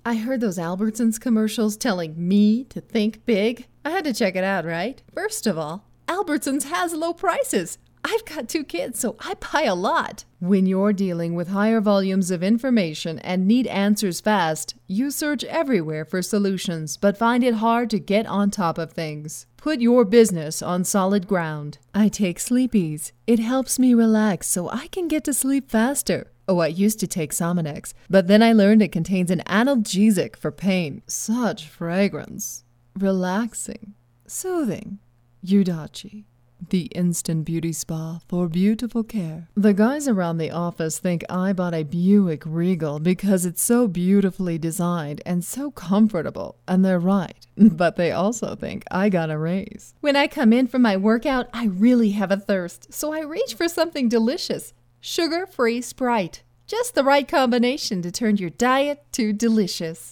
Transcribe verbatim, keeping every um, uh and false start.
I heard those Albertsons commercials telling me to think big. I had to check it out, right? First of all, Albertsons has low prices. I've got two kids, so I buy a lot. When you're dealing with higher volumes of information and need answers fast, you search everywhere for solutions, but find it hard to get on top of things. Put your business on solid ground. I take Sleepy's. It helps me relax so I can get to sleep faster. Oh, I used to take Sominex, but then I learned it contains an analgesic for pain. Such fragrance. Relaxing. Soothing. Yudachi. The instant beauty spa for beautiful care. The guys around the office think I bought a Buick Regal because it's so beautifully designed and so comfortable, and they're right. But they also think I got a raise. When I come in from my workout, I really have a thirst, so I reach for something delicious. Sugar-free Sprite. Just the right combination to turn your diet to delicious.